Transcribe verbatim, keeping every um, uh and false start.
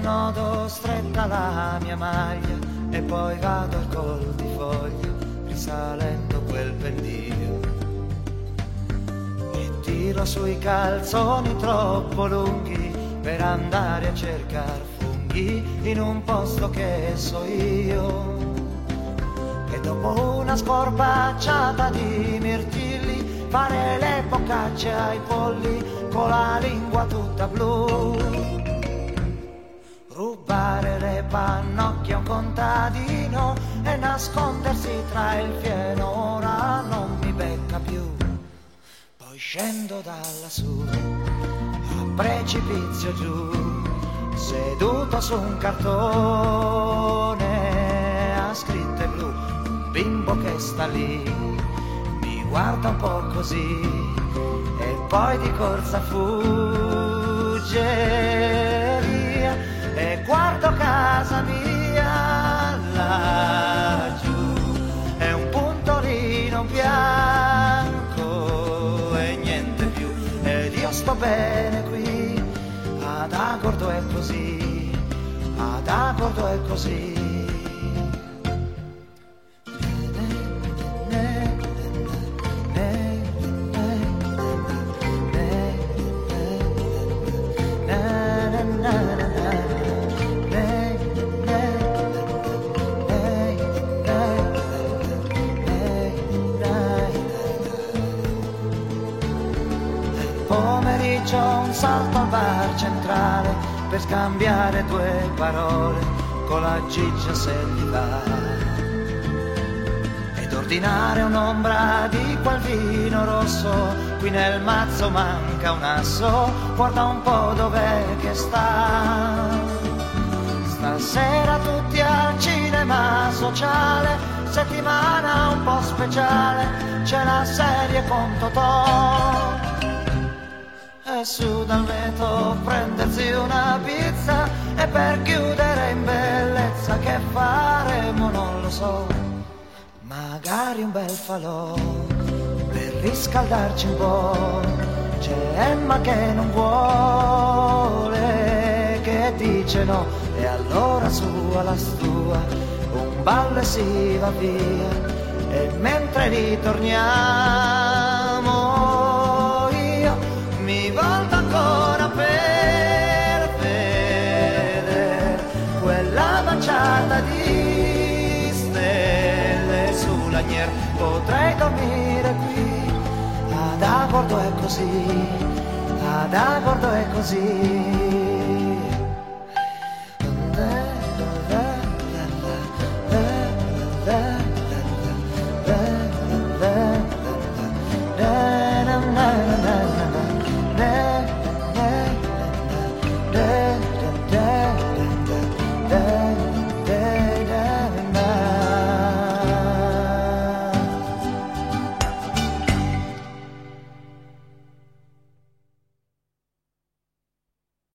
annodo stretta la mia maglia e poi vado al col di foglia risalendo quel pendio e tiro sui calzoni troppo lunghi per andare a cercare funghi in un posto che so io. E dopo una scorpacciata di mirtilli fare le boccacce ai polli con la lingua tutta blu, rubare le pannocchie a un contadino e nascondersi tra il fieno, ora non mi becca più. Poi scendo da lassù a precipizio giù, seduto su un cartone a scritte blu, un bimbo che sta lì mi guarda un po' così e poi di corsa fugge via e guardo casa mia laggiù, è un puntorino bianco e niente più, ed io sto bene qui, ad Agordo è così, ad Agordo è così. Pomeriggio un salto al bar centrale per scambiare due parole con la Giggia se gli va, ed ordinare un'ombra di quel vino rosso, qui nel mazzo manca un asso, guarda un po' dov'è che sta. Stasera tutti al cinema sociale, settimana un po' speciale, c'è la serie con Totò. E su dal vetro prendersi una pizza e per chiudere in bellezza che faremo non lo so, magari un bel falò per riscaldarci un po'. C'è Emma che non vuole, che dice no, e allora su alla stua un ballo e si va via, e mentre ritorniamo io mi volto ancora per vedere quella baciata di stelle su lagnier. Potrei dormire qui, ad Agordo è così, ad Agordo è così. Da